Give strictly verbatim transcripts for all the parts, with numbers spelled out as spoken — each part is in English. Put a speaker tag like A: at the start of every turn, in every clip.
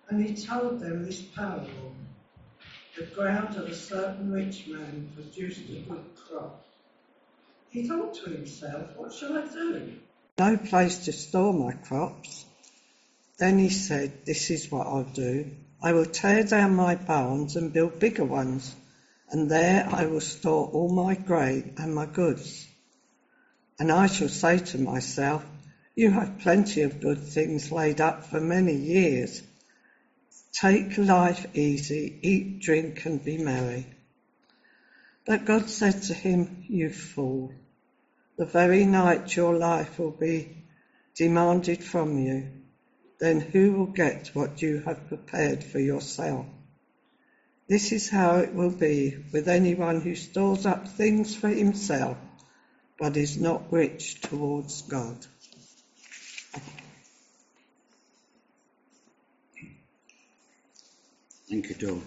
A: And he told them this parable. The ground of a certain rich man produced a good crop. He thought to himself, what shall I do? No place to store my crops. Then he said, this is what I'll do. I will tear down my barns and build bigger ones, and there I will store all my grain and my goods. And I shall say to myself, you have plenty of good things laid up for many years. Take life easy, eat, drink, and be merry. But God said to him, you fool, the very night your life will be demanded from you. Then who will get what you have prepared for yourself? This is how it will be with anyone who stores up things for himself, but is not rich towards God.
B: Thank you, Dawn.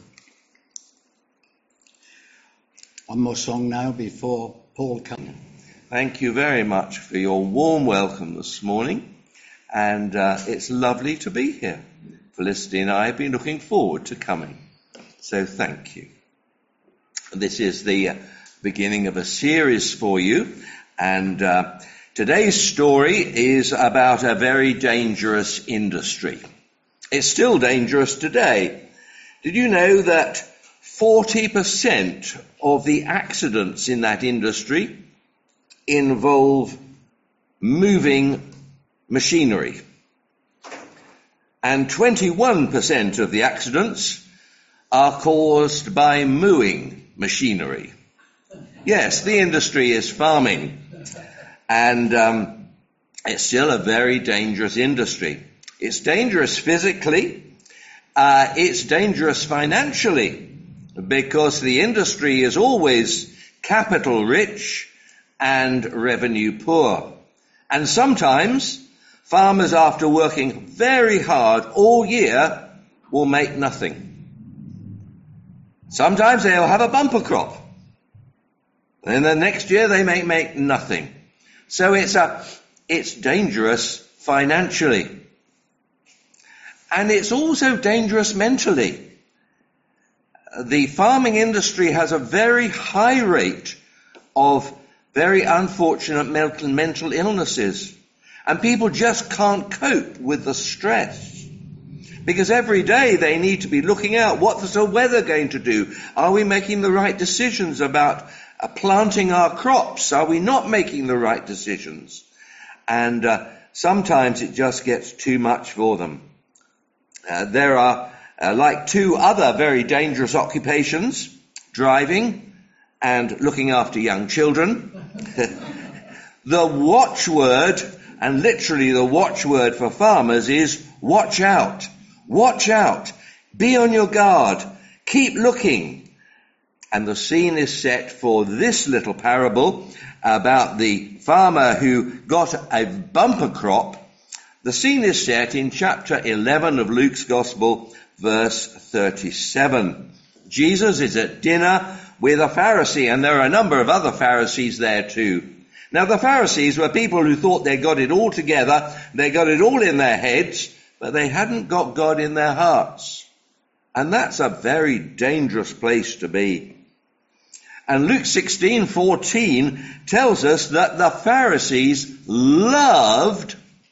B: One more song now before Paul comes.
C: Thank you very much for your warm welcome this morning. And uh, it's lovely to be here. Felicity and I have been looking forward to coming. So thank you. This is the uh, beginning of a series for you. And uh, today's story is about a very dangerous industry. It's still dangerous today. Did you know that forty percent of the accidents in that industry involve moving machinery? And twenty-one percent of the accidents are caused by mooing machinery. Yes, the industry is farming, and um, it's still a very dangerous industry. It's dangerous physically, uh, it's dangerous financially, because the industry is always capital rich and revenue poor. And sometimes farmers, after working very hard all year, will make nothing. Sometimes they'll have a bumper crop. Then the next year they may make nothing. So it's a, it's dangerous financially. And it's also dangerous mentally. The farming industry has a very high rate of very unfortunate mental, mental illnesses. And people just can't cope with the stress. Because every day they need to be looking out. What's the weather going to do? Are we making the right decisions about uh, planting our crops? Are we not making the right decisions? And uh, sometimes it just gets too much for them. Uh, there are, uh, like two other very dangerous occupations, driving and looking after young children. The watchword, and literally the watchword for farmers, is watch out. Watch out. Be on your guard. Keep looking. And the scene is set for this little parable about the farmer who got a bumper crop. The scene is set in chapter eleven of Luke's Gospel, verse thirty-seven. Jesus is at dinner with a Pharisee, and there are a number of other Pharisees there too. Now, the Pharisees were people who thought they got it all together, they got it all in their heads, but they hadn't got God in their hearts. And that's a very dangerous place to be. And Luke sixteen fourteen tells us that the Pharisees loved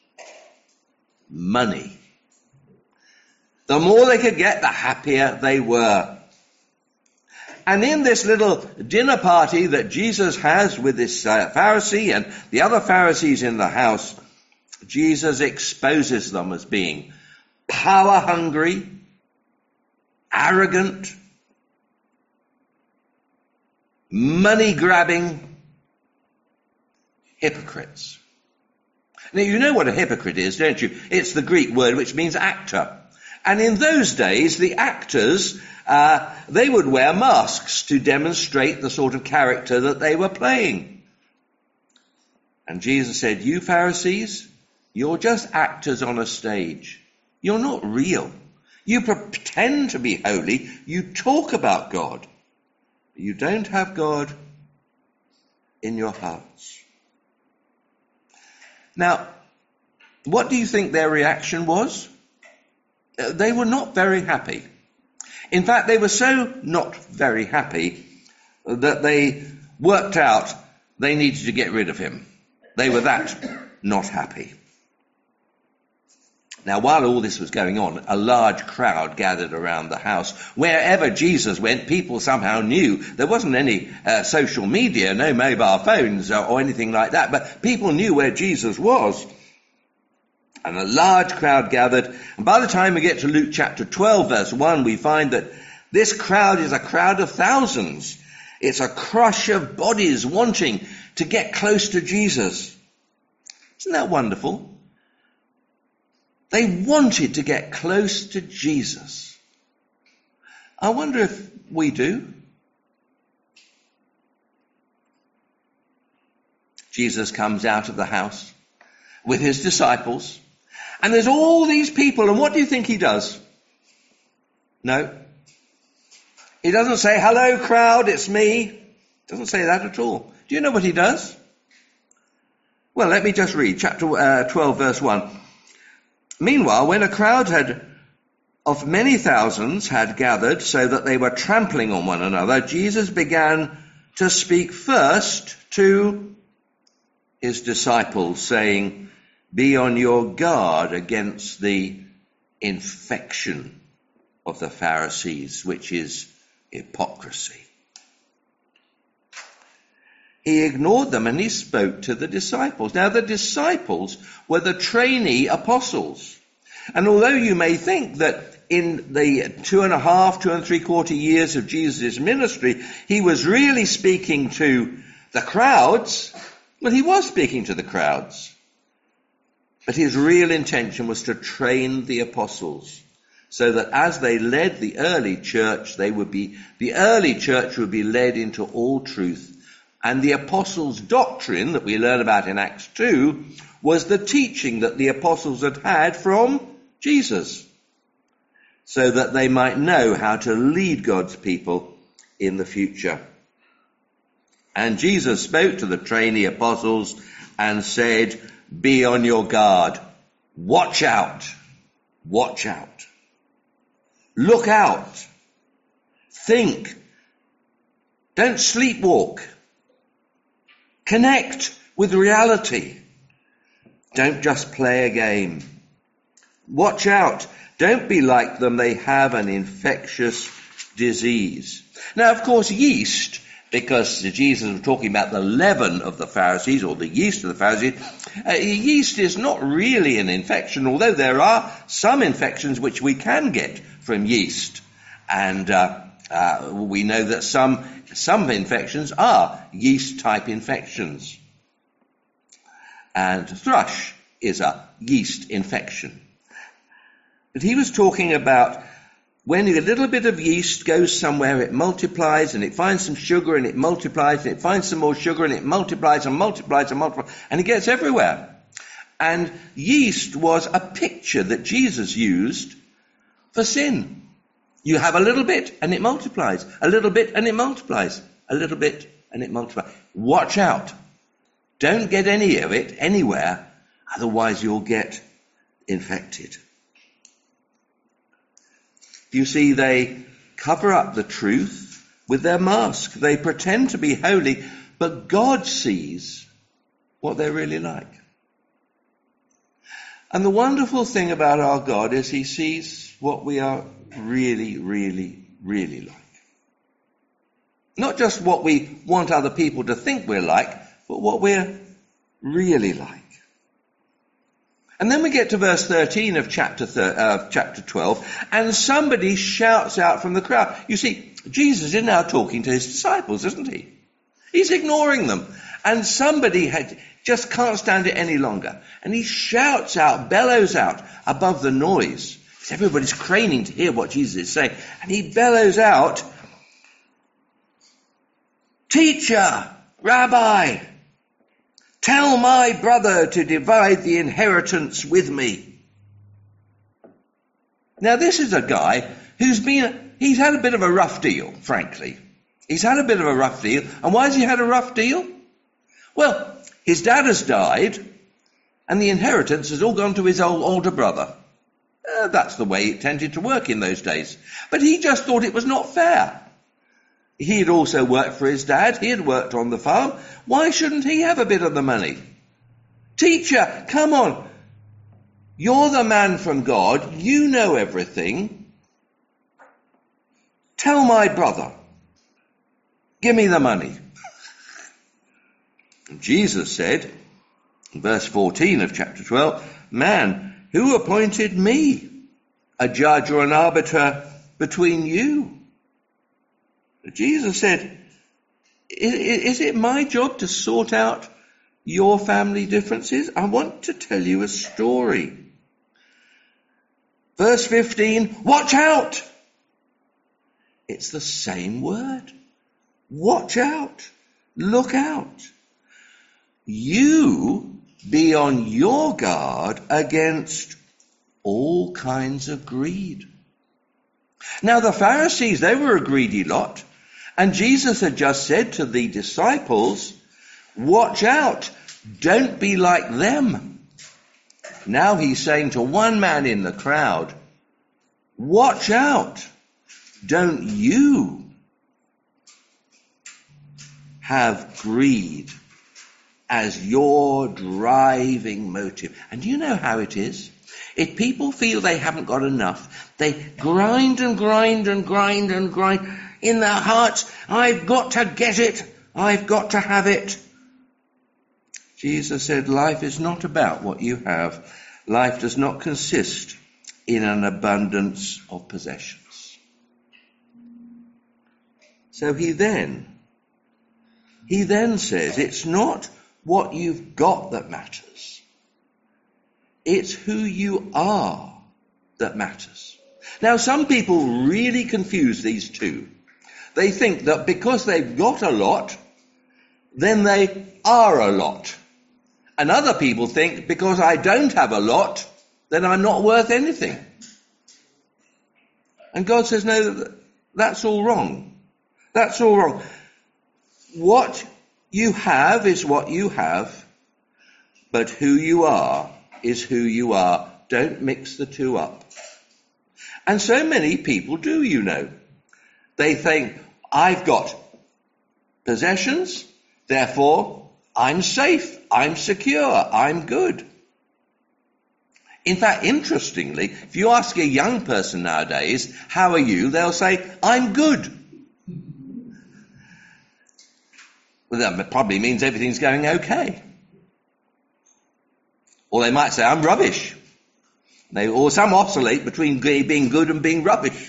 C: money. The more they could get, the happier they were. And in this little dinner party that Jesus has with this uh, Pharisee and the other Pharisees in the house, Jesus exposes them as being power hungry, arrogant, money grabbing hypocrites. Now, you know what a hypocrite is, don't you? It's the Greek word which means actor. And in those days, the actors, uh, they would wear masks to demonstrate the sort of character that they were playing. And Jesus said, you Pharisees, you're just actors on a stage. You're not real. You pretend to be holy. You talk about God. But you don't have God in your hearts. Now, what do you think their reaction was? uh, they were not very happy. In fact, they were so not very happy that they worked out they needed to get rid of him. They were that not happy. Now, while all this was going on, a large crowd gathered around the house. Wherever Jesus went, people somehow knew. There wasn't any uh, social media, no mobile phones or, or anything like that, but people knew where Jesus was. And a large crowd gathered. And by the time we get to Luke chapter twelve, verse one, we find that this crowd is a crowd of thousands. It's a crush of bodies wanting to get close to Jesus. Isn't that wonderful? They wanted to get close to Jesus. I wonder if we do. Jesus comes out of the house with his disciples, and there's all these people, and what do you think he does? No. He doesn't say, "Hello, crowd, it's me." Doesn't say that at all. Do you know what he does? Well, let me just read chapter uh, twelve, verse one. Meanwhile, when a crowd had of many thousands had gathered so that they were trampling on one another, Jesus began to speak first to his disciples, saying, "Be on your guard against the infection of the Pharisees, which is hypocrisy." He ignored them and he spoke to the disciples. Now, the disciples were the trainee apostles. And although you may think that in the two and a half, two and three quarter years of Jesus' ministry, he was really speaking to the crowds, well, he was speaking to the crowds. But his real intention was to train the apostles so that as they led the early church, they would be, the early church would be led into all truth. And the apostles' doctrine that we learn about in Acts two was the teaching that the apostles had had from Jesus, so that they might know how to lead God's people in the future. And Jesus spoke to the trainee apostles and said, "Be on your guard. Watch out. Watch out. Look out. Think. Don't sleepwalk. Connect with reality. Don't just play a game. Watch out. Don't be like them. They have an infectious disease." Now, of course, yeast, because Jesus was talking about the leaven of the Pharisees, or the yeast of the Pharisees, uh, yeast is not really an infection, although there are some infections which we can get from yeast. And uh, uh, we know that some Some infections are yeast-type infections. And thrush is a yeast infection. But he was talking about when a little bit of yeast goes somewhere, it multiplies and it finds some sugar and it multiplies and it finds some more sugar and it multiplies and multiplies and multiplies and it gets everywhere. And yeast was a picture that Jesus used for sin. You have a little bit and it multiplies, a little bit and it multiplies, a little bit and it multiplies. Watch out. Don't get any of it anywhere, otherwise you'll get infected. You see, they cover up the truth with their mask. They pretend to be holy, but God sees what they're really like. And the wonderful thing about our God is he sees what we are really, really, really like. Not just what we want other people to think we're like, but what we're really like. And then we get to verse thirteen of chapter thir- uh, chapter twelve, and somebody shouts out from the crowd. You see, Jesus is now talking to his disciples, isn't he? He's ignoring them. And somebody had, just can't stand it any longer. And he shouts out, bellows out above the noise. Everybody's craning to hear what Jesus is saying. And he bellows out, "Teacher, Rabbi, tell my brother to divide the inheritance with me." Now, this is a guy who's been, he's had a bit of a rough deal, frankly. He's had a bit of a rough deal. And why has he had a rough deal? Well, his dad has died, and the inheritance has all gone to his old older brother. Uh, that's the way it tended to work in those days. But he just thought it was not fair. He had also worked for his dad. He had worked on the farm. Why shouldn't he have a bit of the money? Teacher, come on. You're the man from God. You know everything. Tell my brother. Give me the money. And Jesus said, in verse fourteen of chapter twelve, man, who appointed me a judge or an arbiter between you? Jesus said, is it my job to sort out your family differences? I want to tell you a story. Verse fifteen, watch out. It's the same word. Watch out. Look out. You be on your guard against all kinds of greed. Now the Pharisees, they were a greedy lot. And Jesus had just said to the disciples, watch out, don't be like them. Now he's saying to one man in the crowd, watch out, don't you have greed as your driving motive. And you know how it is. If people feel they haven't got enough, they grind and grind and grind and grind in their hearts. I've got to get it. I've got to have it. Jesus said, life is not about what you have. Life does not consist in an abundance of possessions. So he then, he then says, it's not what you've got that matters. It's who you are that matters. Now, some people really confuse these two. They think that because they've got a lot, then they are a lot. And other people think because I don't have a lot, then I'm not worth anything. And God says, no, that's all wrong. That's all wrong. What you have is what you have, but who you are is who you are. Don't mix the two up. And so many people do, you know. They think, I've got possessions, therefore I'm safe, I'm secure, I'm good. In fact, interestingly, if you ask a young person nowadays, how are you? They'll say, I'm good. Well, that probably means everything's going okay. Or they might say, I'm rubbish. They, or some oscillate between being good and being rubbish.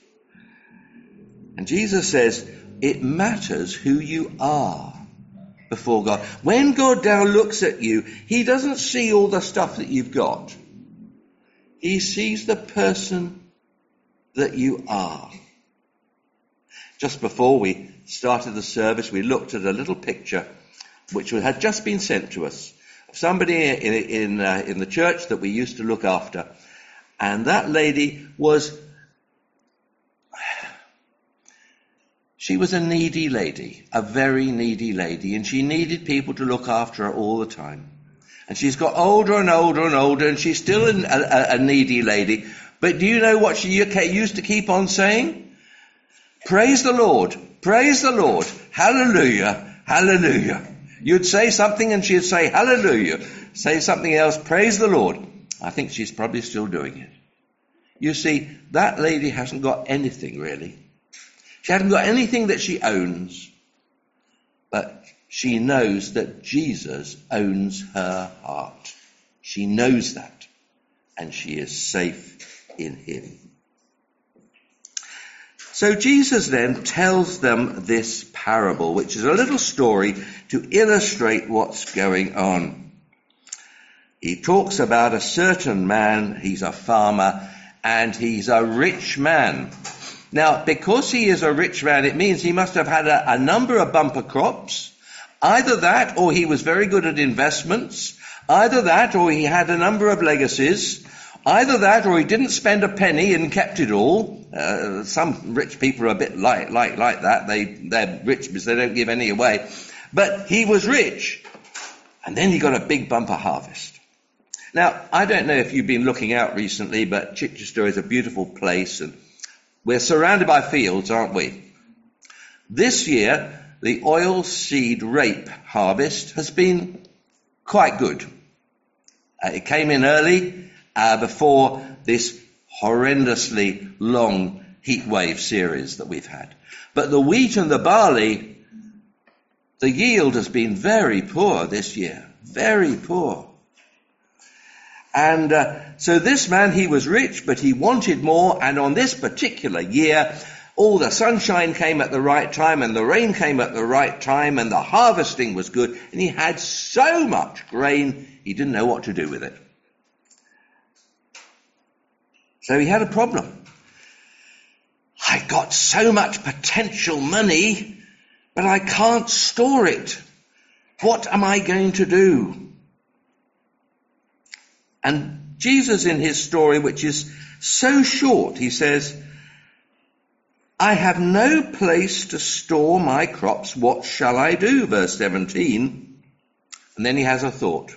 C: And Jesus says, it matters who you are before God. When God now looks at you, he doesn't see all the stuff that you've got. He sees the person that you are. Just before we started the service, we looked at a little picture which had just been sent to us. Somebody in, in, uh, in the church that we used to look after. And that lady was, she was a needy lady, a very needy lady, and she needed people to look after her all the time. And she's got older and older and older, and she's still a, a, a needy lady. But do you know what she used to keep on saying? Praise the Lord, praise the Lord, hallelujah, hallelujah. You'd say something and she'd say hallelujah. Say something else, praise the Lord. I think she's probably still doing it. You see, that lady hasn't got anything really. She hasn't got anything that she owns. But she knows that Jesus owns her heart. She knows that. And she is safe in him. So Jesus then tells them this parable, which is a little story to illustrate what's going on. He talks about a certain man, he's a farmer, and he's a rich man. Now, because he is a rich man, it means he must have had a, a number of bumper crops. Either that, or he was very good at investments. Either that, or he had a number of legacies. Either that, or he didn't spend a penny and kept it all. Uh, some rich people are a bit like like like that. They they're rich because they don't give any away. But he was rich, and then he got a big bumper harvest. Now, I don't know if you've been looking out recently, but Chichester is a beautiful place, and we're surrounded by fields, aren't we? This year, the oilseed rape harvest has been quite good. Uh, it came in early uh, before this horrendously long heat wave series that we've had. But the wheat and the barley, the yield has been very poor this year, very poor. And uh, so this man, he was rich, but he wanted more, and on this particular year, all the sunshine came at the right time, and the rain came at the right time, and the harvesting was good, and he had so much grain, he didn't know what to do with it. So he had a problem. I got so much potential money, but I can't store it. What am I going to do? And Jesus, in his story, which is so short, he says, I have no place to store my crops. What shall I do? Verse seventeen. And then he has a thought.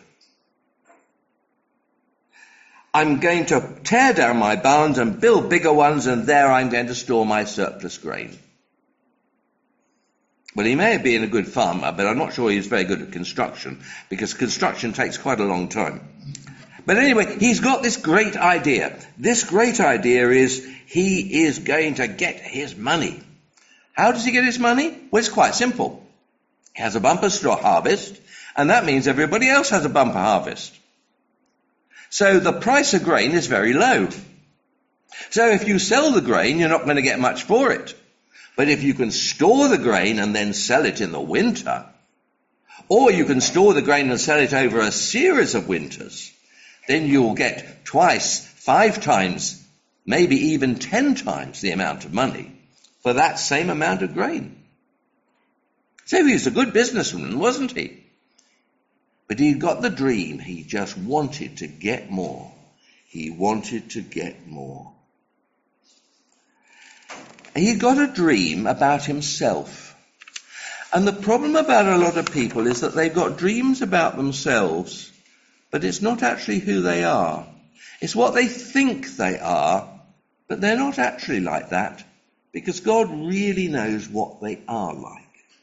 C: I'm going to tear down my barns and build bigger ones, and there I'm going to store my surplus grain. Well, he may have been a good farmer, but I'm not sure he's very good at construction, because construction takes quite a long time. But anyway, he's got this great idea. This great idea is he is going to get his money. How does he get his money? Well, it's quite simple. He has a bumper straw harvest, and that means everybody else has a bumper harvest. So the price of grain is very low. So if you sell the grain, you're not going to get much for it. But if you can store the grain and then sell it in the winter, or you can store the grain and sell it over a series of winters, then you'll get twice, five times, maybe even ten times the amount of money for that same amount of grain. So he was a good businessman, wasn't he? But he'd got the dream. He just wanted to get more. He wanted to get more. He'd got a dream about himself. And the problem about a lot of people is that they've got dreams about themselves, but it's not actually who they are. It's what they think they are, but they're not actually like that, because God really knows what they are like.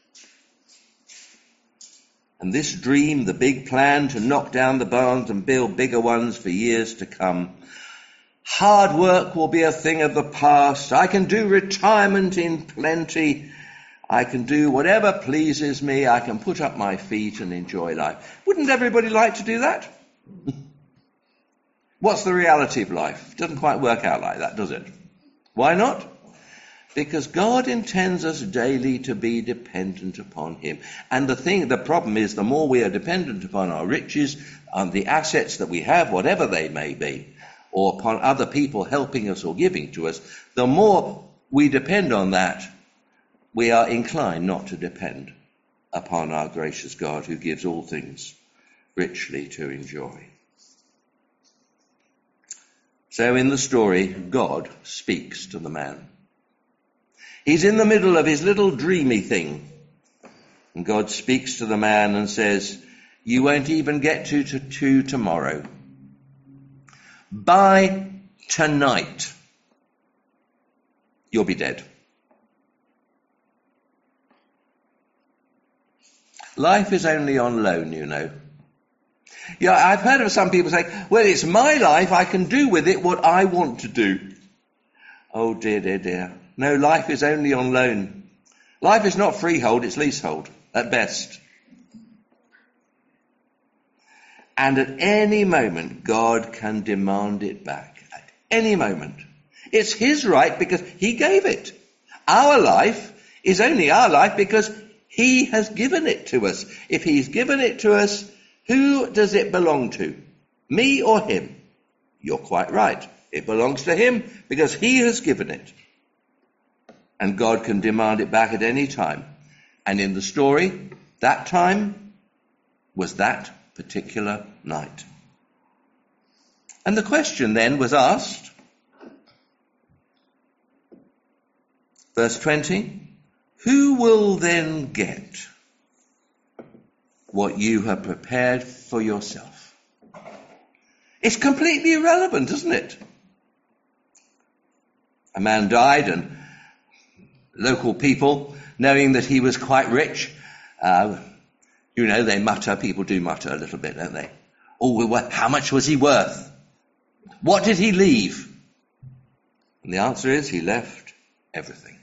C: And this dream, the big plan to knock down the barns and build bigger ones for years to come, hard work will be a thing of the past. I can do retirement in plenty. I can do whatever pleases me. I can put up my feet and enjoy life. Wouldn't everybody like to do that? What's the reality of life? It doesn't quite work out like that, does it? Why not? Because God intends us daily to be dependent upon him. And the thing, the problem is, the more we are dependent upon our riches, on the assets that we have, whatever they may be, or upon other people helping us or giving to us, the more we depend on that, we are inclined not to depend upon our gracious God, who gives all things richly to enjoy. So in the story, God speaks to the man. He's in the middle of his little dreamy thing. And God speaks to the man and says, you won't even get to, to, to tomorrow. By tonight, you'll be dead. Life is only on loan, you know. Yeah, I've heard of some people say, well, it's my life, I can do with it what I want to do. Oh dear, dear, dear. No, life is only on loan. Life is not freehold, it's leasehold, at best. And at any moment, God can demand it back. At any moment. It's his right because he gave it. Our life is only our life because he has given it to us. If he's given it to us, who does it belong to? Me or him? You're quite right. It belongs to him because he has given it. And God can demand it back at any time. And in the story, that time was that particular night. And the question then was asked, verse twenty, who will then get what you have prepared for yourself? It's completely irrelevant, isn't it? A man died, and local people, knowing that he was quite rich, uh, you know, they mutter, people do mutter a little bit, don't they? Oh, well, how much was he worth? What did he leave? And the answer is he left everything.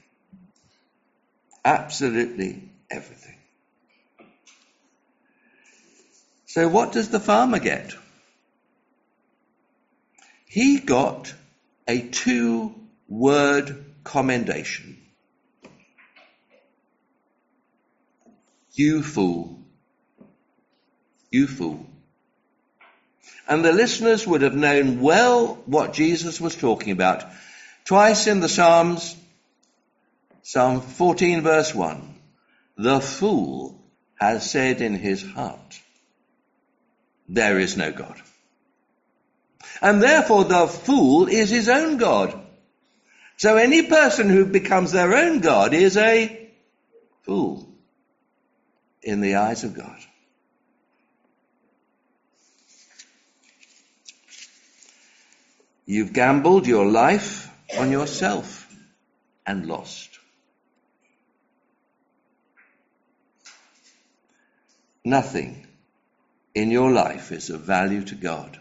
C: Absolutely everything. So what does the farmer get? He got a two-word commendation. You fool. You fool. And the listeners would have known well what Jesus was talking about. Twice in the Psalms, Psalm fourteen verse one, the fool has said in his heart, there is no God. And therefore the fool is his own God. So any person who becomes their own God is a fool in the eyes of God. You've gambled your life on yourself and lost. Nothing in your life is of value to God.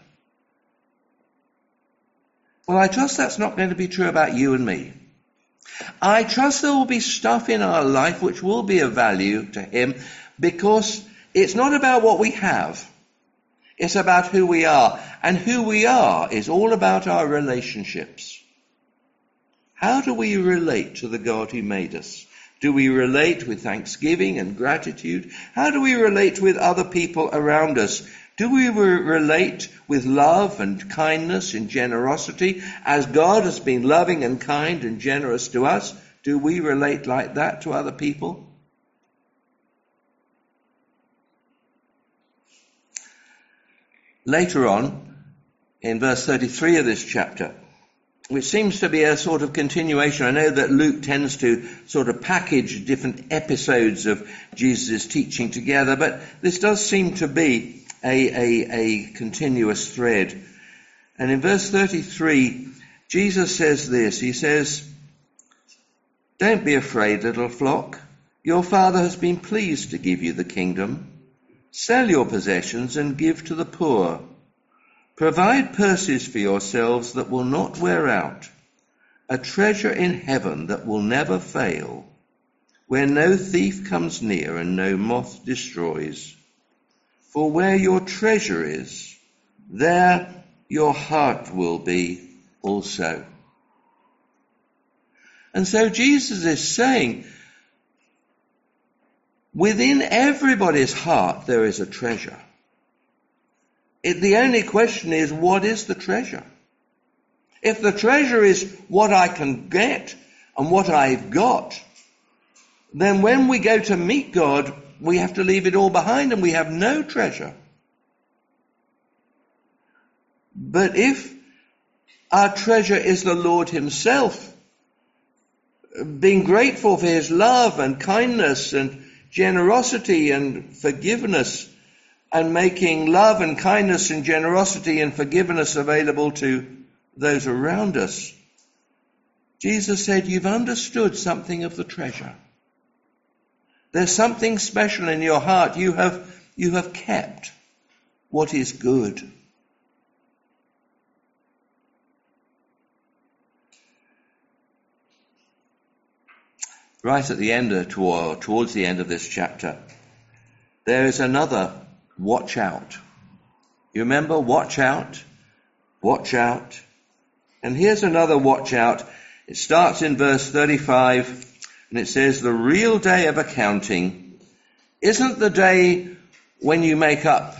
C: Well, I trust that's not going to be true about you and me. I trust there will be stuff in our life which will be of value to Him, because it's not about what we have. It's about who we are. And who we are is all about our relationships. How do we relate to the God who made us? Do we relate with thanksgiving and gratitude? How do we relate with other people around us? Do we re- relate with love and kindness and generosity? As God has been loving and kind and generous to us, do we relate like that to other people? Later on, in verse thirty-three of this chapter, which seems to be a sort of continuation. I know that Luke tends to sort of package different episodes of Jesus' teaching together, but this does seem to be a, a, a continuous thread. And in verse thirty-three, Jesus says this. He says, "Don't be afraid, little flock. Your Father has been pleased to give you the kingdom. Sell your possessions and give to the poor. Provide purses for yourselves that will not wear out, a treasure in heaven that will never fail, where no thief comes near and no moth destroys. For where your treasure is, there your heart will be also." And so Jesus is saying, within everybody's heart there is a treasure. It, the only question is, what is the treasure? If the treasure is what I can get and what I've got, then when we go to meet God, we have to leave it all behind and we have no treasure. But if our treasure is the Lord Himself, being grateful for His love and kindness and generosity and forgiveness, and making love and kindness and generosity and forgiveness available to those around us, Jesus said, you've understood something of the treasure. There's something special in your heart. You have, you have kept what is good. Right at the end, of, towards the end of this chapter, there is another watch out. You remember, watch out, watch out. And here's another watch out. It starts in verse thirty-five, and it says, the real day of accounting isn't the day when you make up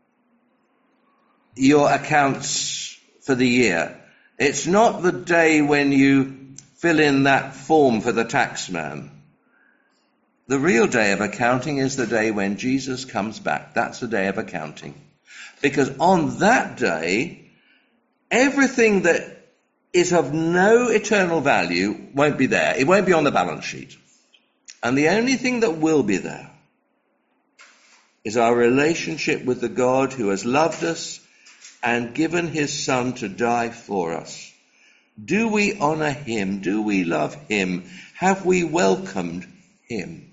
C: your accounts for the year. It's not the day when you fill in that form for the taxman. The real day of accounting is the day when Jesus comes back. That's the day of accounting. Because on that day, everything that is of no eternal value won't be there. It won't be on the balance sheet. And the only thing that will be there is our relationship with the God who has loved us and given his Son to die for us? Do we honor him? Do we love him? Have we welcomed him?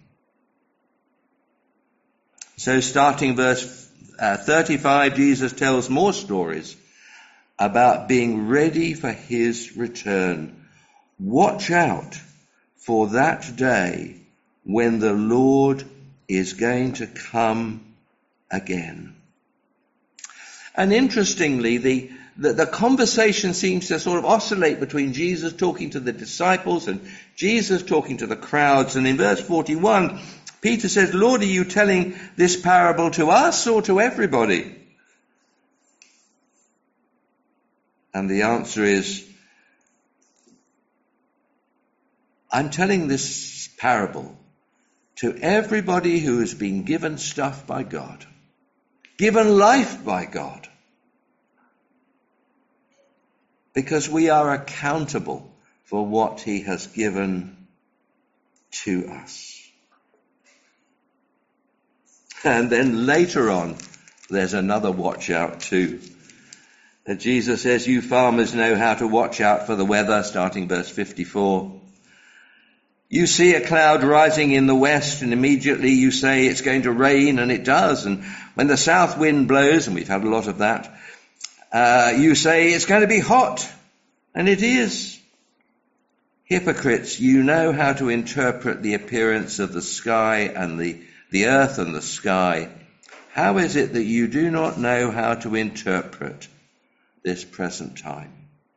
C: So starting verse uh, thirty-five, Jesus tells more stories about being ready for his return. Watch out for that day when the Lord is going to come again. And interestingly, the, the, the conversation seems to sort of oscillate between Jesus talking to the disciples and Jesus talking to the crowds. And in verse forty-one, Peter says, Lord, are you telling this parable to us or to everybody? And the answer is, I'm telling this parable to everybody who has been given stuff by God, given life by God, because we are accountable for what he has given to us. And then later on, there's another watch out too. That Jesus says, you farmers know how to watch out for the weather, starting verse fifty-four. You see a cloud rising in the west and immediately you say it's going to rain, and it does. And when the south wind blows, and we've had a lot of that, uh, you say it's going to be hot, and it is. Hypocrites, you know how to interpret the appearance of the sky and the, the earth and the sky. How is it that you do not know how to interpret this present time?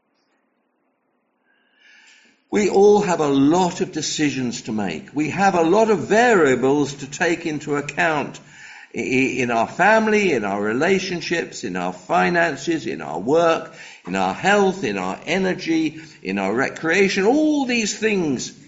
C: We all have a lot of decisions to make. We have a lot of variables to take into account in our family, in our relationships, in our finances, in our work, in our health, in our energy, in our recreation, all these things.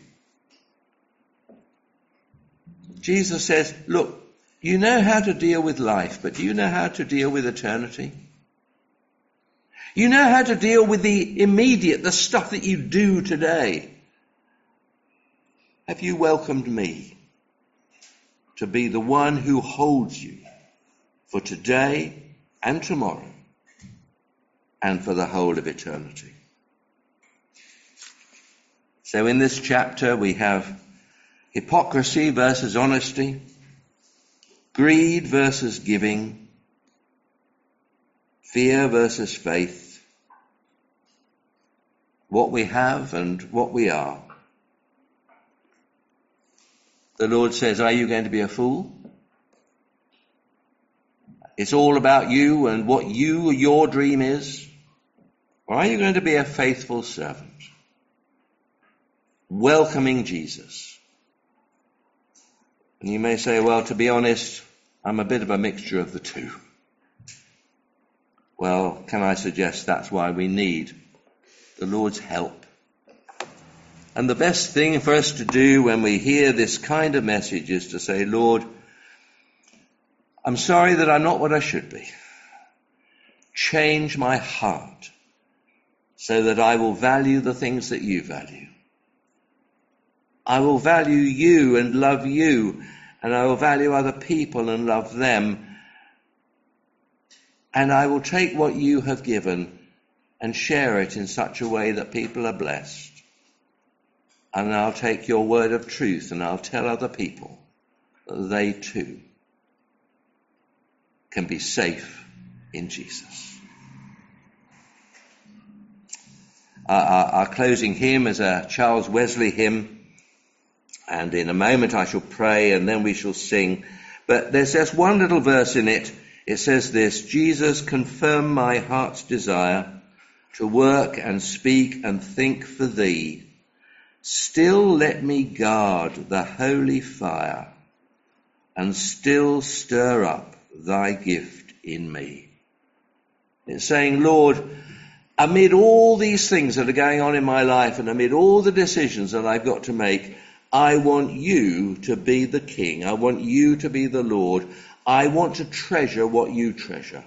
C: Jesus says, look, you know how to deal with life, but do you know how to deal with eternity? You know how to deal with the immediate, the stuff that you do today. Have you welcomed me to be the one who holds you for today and tomorrow and for the whole of eternity? So in this chapter we have hypocrisy versus honesty, greed versus giving, fear versus faith, what we have and what we are. The Lord says, are you going to be a fool? It's all about you and what you, your dream is? Or are you going to be a faithful servant, welcoming Jesus? And you may say, well, to be honest, I'm a bit of a mixture of the two. Well, can I suggest that's why we need the Lord's help? And the best thing for us to do when we hear this kind of message is to say, Lord, I'm sorry that I'm not what I should be. Change my heart so that I will value the things that you value. I will value you and love you, and I will value other people and love them. And I will take what you have given and share it in such a way that people are blessed. And I'll take your word of truth and I'll tell other people that they too can be safe in Jesus. Our, our, our closing hymn is a Charles Wesley hymn, and in a moment I shall pray and then we shall sing. But there's just one little verse in it. It says this: Jesus, confirm my heart's desire to work and speak and think for thee. Still let me guard the holy fire and still stir up thy gift in me. It's saying, Lord, amid all these things that are going on in my life and amid all the decisions that I've got to make, I want you to be the King. I want you to be the Lord. I want to treasure what you treasure.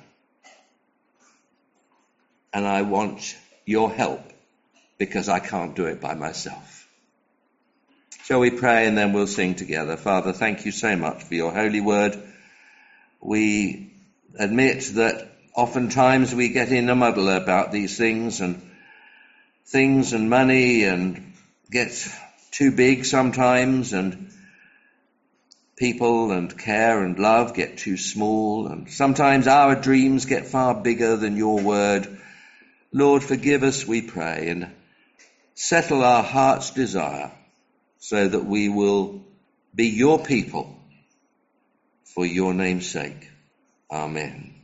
C: And I want your help because I can't do it by myself. Shall we pray and then we'll sing together? Father, thank you so much for your holy word. We admit that oftentimes we get in a muddle about these things, and things and money, and get too big sometimes, and people and care and love get too small, and sometimes our dreams get far bigger than your word. Lord, forgive us, we pray, and settle our heart's desire so that we will be your people for your name's sake. Amen.